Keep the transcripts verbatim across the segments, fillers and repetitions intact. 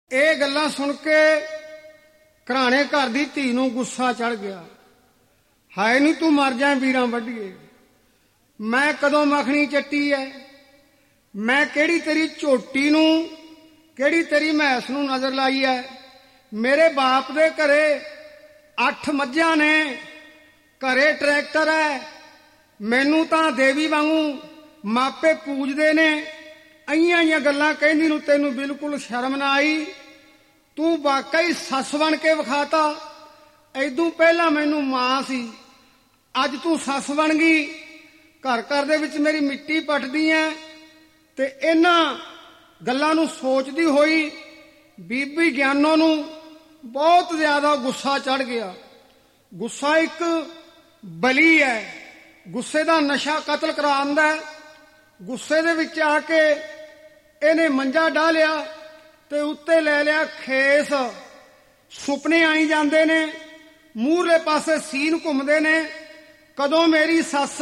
ਇਹ ਗੱਲਾਂ ਸੁਣ ਕੇ ਘਰਾਣੇ ਘਰ ਦੀ ਧੀ ਨੂੰ ਗੁੱਸਾ ਚੜ ਗਿਆ। ਹਾਏ ਨੀ ਤੂੰ ਮਰ ਜਾਏ ਵੀਰਾਂ ਵੱਢੀਏ, ਮੈਂ ਕਦੋਂ ਮੱਖਣੀ ਚੱਟੀ ਐ, ਮੈਂ ਕਿਹੜੀ ਤੇਰੀ ਝੋਟੀ ਨੂੰ, ਕਿਹੜੀ ਤੇਰੀ ਮੈਸ ਨੂੰ ਨਜ਼ਰ ਲਾਈ ਐ। ਮੇਰੇ ਬਾਪ ਦੇ ਘਰੇ ਅੱਠ ਮੱਝਾਂ ਨੇ, ਘਰੇ ਟਰੈਕਟਰ ਐ, ਮੈਨੂੰ ਤਾਂ ਦੇਵੀ ਵਾਂਗੂ ਮਾਪੇ ਪੂਜਦੇ ਨੇ। ਅਈਆਂ ਆਈਆਂ ਗੱਲਾਂ ਕਹਿੰਦੀ ਨੂੰ ਤੈਨੂੰ ਬਿਲਕੁਲ ਸ਼ਰਮ ਨਾ ਆਈ? ਤੂੰ ਵਾਕਈ ਸੱਸ ਬਣ ਕੇ ਵਿਖਾਤਾ। ਐਦੋਂ ਪਹਿਲਾਂ ਮੈਨੂੰ ਮਾਂ ਸੀ, ਅੱਜ ਤੂੰ ਸੱਸ ਬਣ ਗਈ। ਘਰ ਘਰ ਦੇ ਵਿੱਚ ਮੇਰੀ ਮਿੱਟੀ ਪੱਟਦੀ ਐ। ਤੇ ਇਹਨਾਂ ਗੱਲਾਂ ਨੂੰ ਸੋਚਦੀ ਹੋਈ ਬੀਬੀ ਗਿਆਨੋ ਨੂੰ ਬਹੁਤ ਜ਼ਿਆਦਾ ਗੁੱਸਾ ਚੜ ਗਿਆ। ਗੁੱਸਾ ਇੱਕ ਬਲੀ ਹੈ, ਗੁੱਸੇ ਦਾ ਨਸ਼ਾ ਕਤਲ ਕਰਾ ਦਿੰਦਾ। ਗੁੱਸੇ ਦੇ ਵਿੱਚ ਆ ਕੇ ਇਹਨੇ ਮੰਜਾ ਢਾ ਲਿਆ ਤੇ ਉੱਤੇ ਲੈ ਲਿਆ ਖੇਸ। ਸੁਪਨੇ ਆਈ ਜਾਂਦੇ ਨੇ, ਮੂਹਰਲੇ ਪਾਸੇ ਸੀਨ ਘੁੰਮਦੇ ਨੇ, ਕਦੋਂ ਮੇਰੀ ਸੱਸ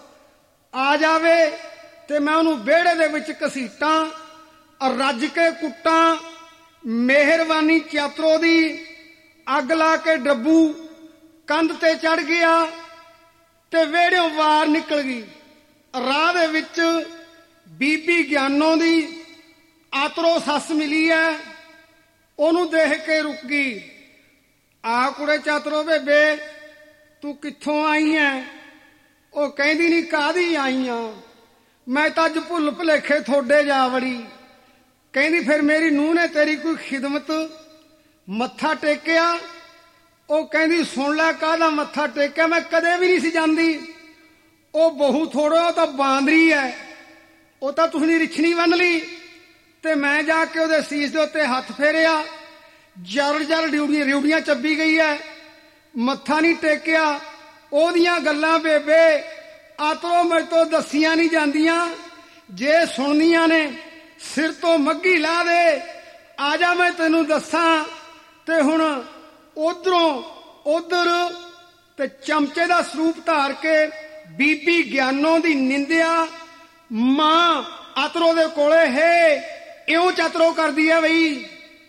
ਆ ਜਾਵੇ ਤੇ ਮੈਂ ਉਹਨੂੰ ਵਿਹੜੇ ਦੇ ਵਿੱਚ ਘਸੀਟਾਂ, ਰੱਜ ਕੇ ਕੁੱਟਾਂ। ਮਿਹਰਬਾਨੀ ਚਾਤਰੋ ਦੀ ਅੱਗ ਲਾ ਕੇ ਡੱਬੂ ਕੰਧ ਤੇ ਚੜ ਗਿਆ ਤੇ ਵਿਹੜਿਓਂ ਵਾਰ ਨਿਕਲ ਗਈ। ਰਾਹ ਦੇ ਵਿੱਚ ਬੀਬੀ ਗਿਆਨੋ ਦੀ ਆਤਰੋ ਸੱਸ ਮਿਲੀ ਐ, ਉਹਨੂੰ ਦੇਖ ਕੇ ਰੁਕ ਗਈ। ਆ ਕੁੜੇ ਚਾਤਰੋ ਬੇਬੇ, ਤੂੰ ਕਿੱਥੋਂ ਆਈ ਐ? ਉਹ ਕਹਿੰਦੀ ਨਹੀਂ ਕਾਹਦੀ ਆਈ ਆ, ਮੈਂ ਤਾਂ ਅੱਜ ਭੁੱਲ ਭੁਲੇਖੇ ਥੋੜੇ ਜਾ ਵੜੀ। ਕਹਿੰਦੀ ਫਿਰ ਮੇਰੀ ਨੂੰਹ ਨੇ ਤੇਰੀ ਕੋਈ ਖਿਦਮਤ, ਮੱਥਾ ਟੇਕਿਆ? ਉਹ ਕਹਿੰਦੀ ਸੁਣ ਲੈ ਕਾਹਦਾ ਮੱਥਾ ਟੇਕਿਆ, ਮੈਂ ਕਦੇ ਵੀ ਨਹੀਂ ਸੀ ਜਾਂਦੀ। ਉਹ ਬਹੂ ਥੋੜੋ, ਉਹ ਤਾਂ ਬਾਂਦਰੀ ਐ, ਉਹ ਤਾਂ ਤੁਸੀਂ ਰਿਛਣੀ ਬੰਨ ਲਈ। ਤੇ ਮੈਂ ਜਾ ਕੇ ਉਹਦੇ ਸੀਸ ਦੇ ਉੱਤੇ ਹੱਥ ਫੇਰਿਆ, ਜਰ ਜਰ ਰਿਉੜੀਆਂ ਰਿਉੜੀਆਂ ਚੱਬੀ ਗਈ ਐ, ਮੱਥਾ ਨਹੀਂ ਟੇਕਿਆ। ਉਹਦੀਆਂ ਗੱਲਾਂ ਬੇਬੇ ਆਤਰੋ ਮੇਰੇ ਤੋਂ ਦੱਸੀਆਂ ਨਹੀਂ ਜਾਂਦੀਆਂ, ਜੇ ਸੁਣਨੀਆਂ ਨੇ ਸਿਰ ਤੋਂ ਮੱਘੀ ਲਾ ਦੇ। ਆ ਜਾ ਮੈਂ ਤੈਨੂੰ ਦੱਸਾਂ। ਤੇ ਹੁਣ ਉਧਰੋਂ ਉਧਰ ਤੇ ਚਮਚੇ ਦਾ ਸਰੂਪ ਧਾਰ ਕੇ ਬੀਬੀ ਗਿਆਨੋ ਦੀ ਨਿੰਦਿਆ ਮਾਂ ਆਤਰੋ ਦੇ ਕੋਲੇ ਹੈ ਇਉਂ ਚਾਤਰੋ ਕਰਦੀ ਹੈ। ਬਈ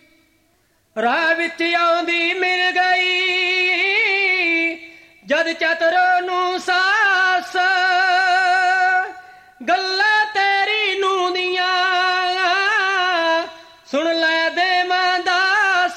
ਰਾਹ ਵਿੱਚ ਆਉਂਦੀ ਮਿਲ ਗਈ ਜਦ ਚਾਤਰੋ ਨੂੰ ਸਾਸ, ਗੱਲਾਂ ਤੇਰੀ ਨੂੰ ਦੀਆਂ ਸੁਣ ਲੈ ਦੇਵਾਂ ਦਾਸ।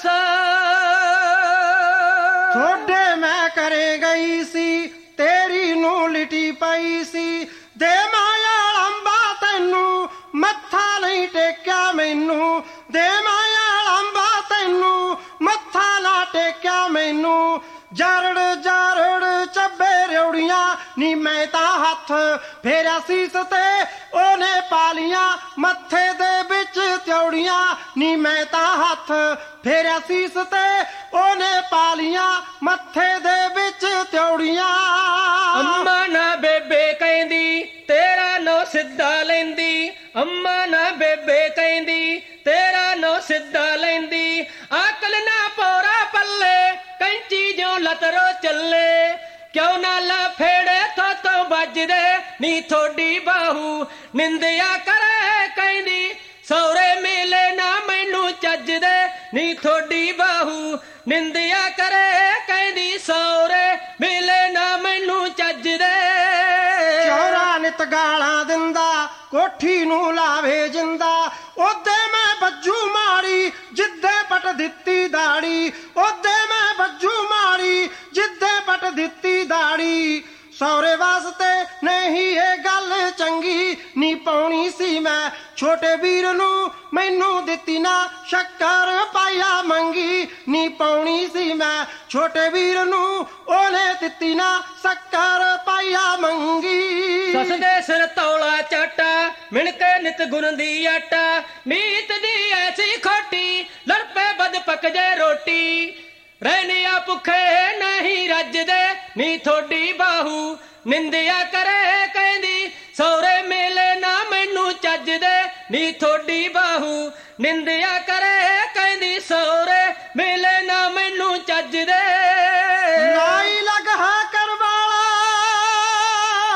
ਥੋੜੇ ਮੈਂ ਕਰੇ ਗਈ ਸੀ, ਤੇਰੀ ਨੂੰ ਲਿਟੀ ਪਈ ਸੀ। ਦੇ ਮਾਇਆ ਲੰਬਾ ਤੈਨੂੰ ਮੱਥਾ ਨਹੀਂ ਟੇਕਿਆ ਮੈਨੂੰ, ਦੇ ਮਾਇਆ ਲੰਬਾ ਤੈਨੂੰ ਮੱਥਾ ਨਾ ਟੇਕਿਆ ਮੈਨੂੰ। ਜਰੜ ਜਰੜ ਚੱਬੇ ਰਿਉੜੀਆਂ ਨੀ ਮੈਂ ਤਾਂ ਹੱਥ ਫੇਰਿਆ ਸੀਸ ਤੇ ਉਹਨੇ ਪਾਲੀਆਂ ਮੱਥੇ ਦੇ ਵਿੱਚ ਤਿਉੜੀਆਂ ਨੀ ਮੈਂ ਤਾਂ ਹੱਥ ਫੇਰਿਆ ਸੀਸ ਤੇ ਉਹਨੇ ਪਾਲੀਆਂ ਮੱਥੇ ਦੇ ਵਿੱਚ ਤਿਉੜੀਆਂ। ਅੰਮਾ ਨਾ ਬੇਬੇ ਕਹਿੰਦੀ ਤੇਰਾ ਨੋ ਸਿੱਧਾ ਲੈਂਦੀ, ਅੰਮਾ ਨਾ ਬੇਬੇ ਕਹਿੰਦੀ ਤੇਰਾ ਨੋ ਸਿੱਧਾ ਲੈਂਦੀ। ਅਕਲ ਨਾ ਪੋਰਾ ਪੱਲੇ ਕੈਂਚੀ ਜੋ ਲਤਰੋ ਚੱਲੇ, ਕਿਉਂ ਨਾ ਲਾ ਫੇੜੇ ਥੋਤੋਂ ਵੱਜਦੇ ਨੀ ਥੋੜੀ ਬਾਹੂ ਨਿੰਦਿਆ ਕਰੇ ਕਹਿੰਦੀ। ਸਹੁਰੇ ਮਿਲੇ ਨਾ ਮੈਨੂੰ ਚੱਜਦੇ ਨੀ ਥੋੜੀ ਬਾਹੂ ਨਿੰਦਿਆ ਕਰੇ ਕਹਿੰਦੀ। ਸਹੁਰੇ ਮਿਲੇ ਨਾ ਮੈਨੂੰ ਚੱਜਦੇ। ਚੌਰਾ ਨਿਤ ਗਾਲਾਂ ਦਿੰਦਾ, ਕੋਠੀ ਨੂੰ ਲਾਵੇ ਜਿੰਦਾ। ਉਹਦੇ ਮੈਂ ਬੱਜੂ ਮਾਰੀ ਜਿੱਦੇ ਪਟ ਦਿੱਤੀ ਦਾੜੀ, ਉਹਦੇ ਮੈਂ ਬੱਜੂ ਮਾਰੀ ਜਿੱਦੇ ਪਟ ਦਿੱਤੀ ਦਾੜੀ। ਸਹੁਰੇ ਵਾਸਤੇ ਨਹੀਂ ਇਹ ਗੱਲ ਚੰਗੀ ਨੀ ਪਾਉਣੀ ਸੀ ਮੈਂ ਛੋਟੇ ਵੀਰ ਨੂੰ, ਮੈਨੂੰ ਦਿੱਤੀ ਨਾ ਸ਼ੱਕਰ ਪਾਇਆ ਮੰਗੀ ਨੀ ਪਾਉਣੀ ਸੀ ਮੈਂ ਛੋਟੇ ਵੀਰ ਨੂੰ, ਉਹਨੇ ਦਿੱਤੀ ਨਾ ਸ਼ੱਕਰ ਪਾਇਆ ਮੰਗੀ। ਸੱਸ ਦੇ ਸਿਰ ਤੌਲਾ ਚਾਟਾ ਮਿਣ ਕੇ ਨਿਤ ਗੁੰਨਦੀ ਆਟਾ, ਨੀਤ ਦੀ ਐਸੀ ਖੋਟੀ ਲੜ ਪੇ ਬਦ ਪੱਕ ਜੇ ਰੋਟੀ। ਰਹਿਣਿਆ ਭੁੱਖੇ ਨਹੀਂ ਰੱਜਦੇ ਨੀ ਥੋੜੀ ਬਾਹੂ ਨਿੰਦਿਆ ਕਰੇ ਕਹਿੰਦੀ। ਸਹੁਰੇ ਮਿਲੇ ਨਾ ਮੈਨੂੰ ਚੱਜਦੇ ਨੀ ਥੋੜੀ ਬਾਹੂ ਨਿੰਦਿਆ ਕਰੇ ਕਹਿੰਦੀ। ਸਹੁਰੇ ਮਿਲੇ ਨਾ ਮੈਨੂੰ ਚੱਜਦੇ। ਲਾਈ ਲਗ ਹੈ ਕਰਵਾਲਾ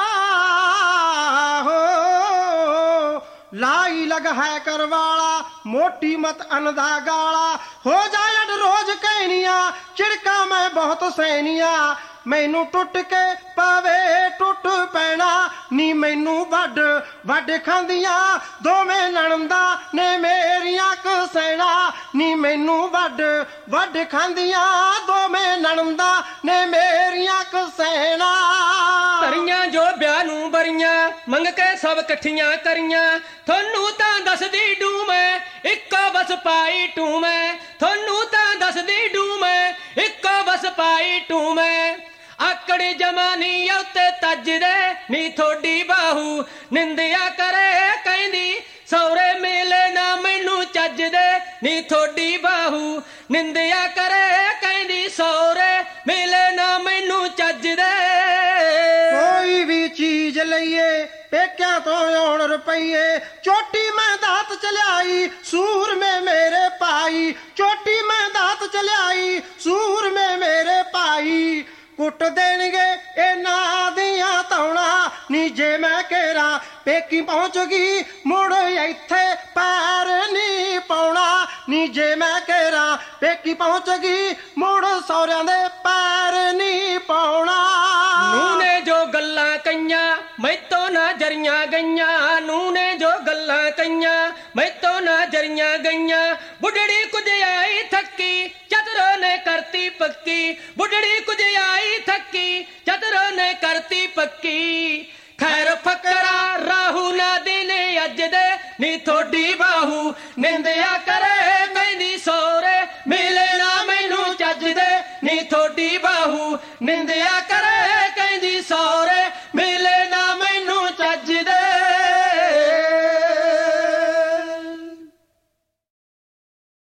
ਹੋ, ਲਾਈ ਲਗ ਹੈ ਕਰਵਾਲਾ ਮੋਟੀ ਮਤ ਅਨਦਾ ਗਾਲਾ ਹੋ ਜਾਏ ਅੱਡ ਰੋਜ਼ ਕਹਿਨੀਆਂ ਝਿੜਕਾਂ ਮੈਂ ਬਹੁਤ ਸਹਿਨੀਆਂ ਮੈਨੂੰ ਟੁੱਟ ਕੇ ਪਵੇ ਟੁੱਟ ਪੈਣਾ ਨੀ ਮੈਨੂੰ ਵੱਡ ਵੱਡ ਖਾਂਦੀਆਂ ਦੋਵੇਂ ਨਣਦਾਂ ਨੇ ਮੇਰੀਆਂ ਕਸੈਣਾ ਨੀ ਮੈਨੂੰ ਵੱਡ ਵੱਡ ਖਾਂਦੀਆਂ ਦੋਵੇਂ ਨਣਦਾਂ ਨੇ ਮੇਰੀਆਂ ਕਸੈਣਾ ਧਰੀਆਂ ਜੋ ਵਿਆਹ ਨੂੰ ਬਰੀਆਂ ਮੰਗ ਕੇ ਸਭ ਇਕੱਠੀਆਂ ਕਰੀਆਂ ਤੁਹਾਨੂੰ ਤਾਂ ਦੱਸਦੀ ਡੂ ਮੈਂ ਇੱਕੋ ਬਸ ਪਾਈ ਟੂ ਮੈਂ ਤੁਹਾਨੂੰ ਤਾਂ ਦੱਸਦੀ ਡੂ ਮੈਂ ਇੱਕੋ ਬਸ ਪਾਈ ਟੂ ਮੈਂ ਆਕੜ ਜਮਾਨੀ ਉੱਤੇ ਤੱਜਦੇ ਨੀ ਥੋਡੀ ਬਾਹੂ ਨਿੰਦਿਆ ਕਰੇ ਕਹਿੰਦੀ ਸਹੁਰੇ ਮਿਲੇ ਨਾ ਮੈਨੂੰ ਚੱਜਦੇ ਨੀ ਥੋਡੀ ਬਾਹੂ ਨਿੰਦਿਆ ਕਰੇ ਕਹਿੰਦੀ ਸਹੁਰੇ ਮਿਲੇ ਨਾ ਮੈਨੂੰ ਚੱਜਦੇ ਕੋਈ ਵੀ ਚੀਜ਼ ਲਈਏ ਪੇਕਿਆਂ ਤੋਂ ਆਉਣ ਰੁਪਈਏ ਚੋਟੀ ਮੈਂ ਦਾਤ ਚਲਿਆਈ ਸੂਰਮੇ ਮੇਰੇ ਭਾਈ ਚੋਟੀ ਮੈਂ ਦਾਤ ਚਲਿਆਈ ਸੂਰਮੇ ਮੇਰੇ ਭਾਈ ਕੁੱਟ ਦੇਣਗੇ ਇਹਨਾਂ ਦੀਆਂ ਤੌਣਾ ਨੀ ਜੇ ਮੈਂ ਘੇਰਾ ਪੇਕੀ ਪਹੁੰਚ ਗਈ ਮੁੜ ਇੱਥੇ ਪੈਰ ਨੀ ਪਾਉਣਾ ਨੀ ਜੇ ਮੈਂ ਘੇਰਾ ਪੇਕੀ ਪਹੁੰਚ ਗਈ ਮੁੜ ਸਹੁਰਿਆਂ ਦੇ ਪੈਰ ਨੀ ਪਾਉਣਾ ਨੂੰ ਨੇ ਜੋ ਗੱਲਾਂ ਕਈਆਂ ਮੈਤੋਂ ਨਾ ਜਰੀਆਂ ਗਈਆਂ ਨੂੰ ਨੇ ਜੋ ਗੱਲਾਂ ਕਈਆਂ ਮੈਤੋਂ ਨਾ ਜਰੀਆਂ ਗਈਆਂ ਬੁੱਢੜੀ ਕੁਝ ਆਈ ਥੱਕੀ ਚਤਰੋ ਨੇ ਕਰਤੀ ਪੱਕੀ ਬੁੱਢੜੀ ਕੁਝ ਆਈ ਥੱਕੀ ਚਤਰੋ ਨੇ ਕਰਤੀ ਪੱਕੀ ਖੈਰ ਫਕਰਾ ਰਾਹੂ ਨਾ ਦਿਨ ਅੱਜ ਦੇ ਨੀ ਥੋਡੀ ਬਾਹੂ ਨਿੰਦਿਆ ਕਰੇ